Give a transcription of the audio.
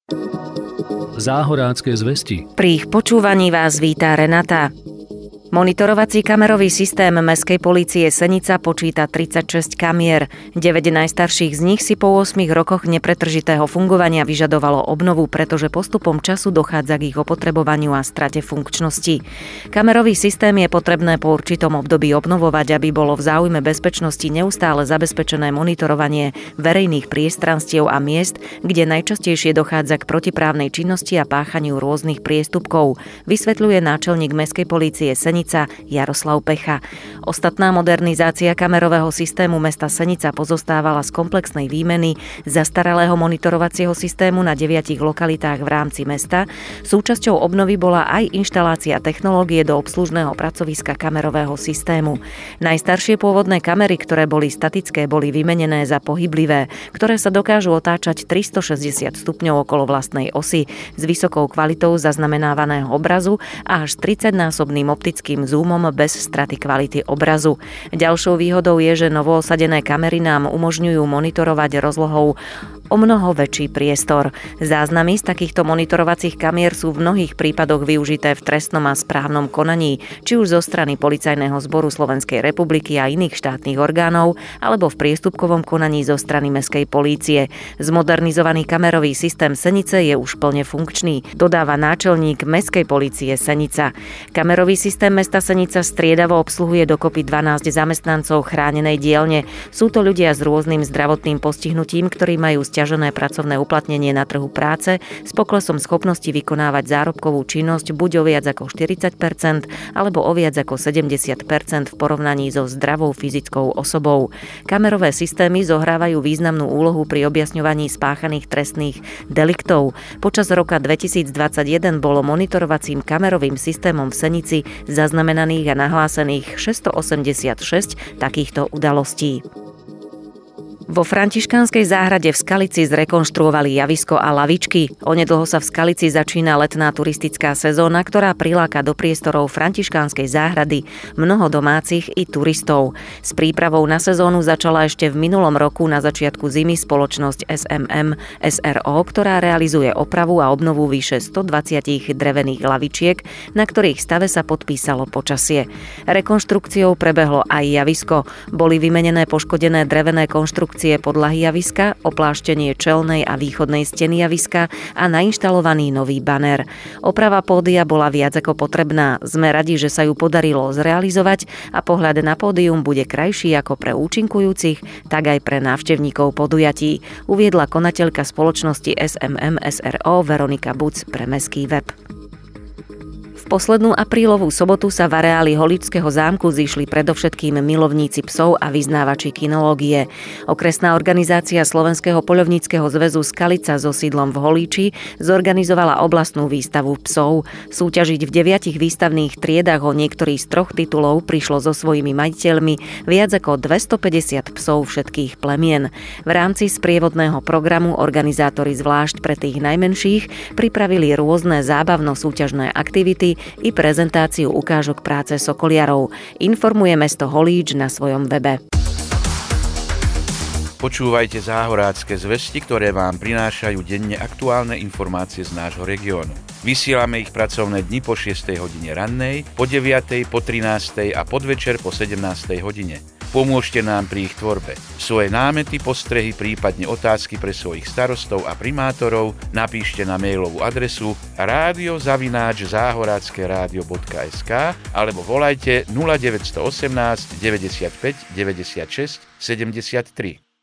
Záhorácké zvesti. Pri ich počúvaní vás víta Renata. Monitorovací kamerový systém Mestskej polície Senica počíta 36 kamier. 9 najstarších z nich si po 8 rokoch nepretržitého fungovania vyžadovalo obnovu, pretože postupom času dochádza k ich opotrebovaniu a strate funkčnosti. Kamerový systém je potrebné po určitom období obnovovať, aby bolo v záujme bezpečnosti neustále zabezpečené monitorovanie verejných priestranstiev a miest, kde najčastejšie dochádza k protiprávnej činnosti a páchaniu rôznych priestupkov, vysvetľuje náčelník Mestskej polície Senica Jaroslav Pecha. Ostatná modernizácia kamerového systému mesta Senica pozostávala z komplexnej výmeny zastaralého monitorovacieho systému na 9 lokalitách v rámci mesta. Súčasťou obnovy bola aj inštalácia technológie do obslužného pracoviska kamerového systému. Najstaršie pôvodné kamery, ktoré boli statické, boli vymenené za pohyblivé, ktoré sa dokážu otáčať 360 stupňov okolo vlastnej osy s vysokou kvalitou zaznamenávaného obrazu a až 30-násobným optickým zoomom bez straty kvality obrazu. Ďalšou výhodou je, že novoosadené kamery nám umožňujú monitorovať rozlohou o mnoho väčší priestor. Záznamy z takýchto monitorovacích kamier sú v mnohých prípadoch využité v trestnom a správnom konaní, či už zo strany Policajného zboru Slovenskej republiky a iných štátnych orgánov, alebo v priestupkovom konaní zo strany Mestskej polície. Zmodernizovaný kamerový systém Senice je už plne funkčný, dodáva náčelník Mestskej polície Senica. Kamerový systém mesta Senica striedavo obsluhuje dokopy 12 zamestnancov chránenej dielne. Sú to ľudia s rôznym zdravotným postihnutím, ktorí majú sťažené pracovné uplatnenie na trhu práce s poklesom schopnosti vykonávať zárobkovú činnosť buď o viac ako 40% alebo o viac ako 70% v porovnaní so zdravou fyzickou osobou. Kamerové systémy zohrávajú významnú úlohu pri objasňovaní spáchaných trestných deliktov. Počas roka 2021 bolo monitorovacím kamerovým systémom v Senici zaznamenaných a nahlásených 686 takýchto udalostí. Vo Františkánskej záhrade v Skalici zrekonštruovali javisko a lavičky. Onedlho sa v Skalici začína letná turistická sezóna, ktorá priláka do priestorov Františkánskej záhrady mnoho domácich i turistov. S prípravou na sezónu začala ešte v minulom roku na začiatku zimy spoločnosť SMM SRO, ktorá realizuje opravu a obnovu vyše 120 drevených lavičiek, na ktorých stave sa podpísalo počasie. Rekonštrukciou prebehlo aj javisko. Boli vymenené poškodené drevené konštrukcie podlahy javiska, opláštenie čelnej a východnej steny javiska a nainštalovaný nový banér. Oprava pódia bola viac ako potrebná. Sme radi, že sa ju podarilo zrealizovať a pohľad na pódium bude krajší ako pre účinkujúcich, tak aj pre návštevníkov podujatí, uviedla konateľka spoločnosti SMM SRO Veronika Buc pre Mestský web. V poslednú aprílovú sobotu sa v areáli Holíčskeho zámku zišli predovšetkým milovníci psov a vyznávači kinológie. Okresná organizácia Slovenského poľovníckeho zväzu Skalica so sídlom v Holíči zorganizovala oblastnú výstavu psov. Súťažiť v 9 výstavných triedách o niektorých z 3 titulov prišlo so svojimi majiteľmi viac ako 250 psov všetkých plemien. V rámci sprievodného programu organizátori zvlášť pre tých najmenších pripravili rôzne zábavno-súťažné aktivity i prezentáciu ukážok práce sokoliarov. Informuje mesto Holíč na svojom webe. Počúvajte Záhorácké zvesti, ktoré vám prinášajú denne aktuálne informácie z nášho regiónu. Vysielame ich pracovné dni po 6. hodine rannej, po 9., po 13. a podvečer po 17. hodine. Pomôžte nám pri ich tvorbe. Svoje námety, postrehy, prípadne otázky pre svojich starostov a primátorov napíšte na mailovú adresu radio@zahorackeradio.sk alebo volajte 0918 95 96 73.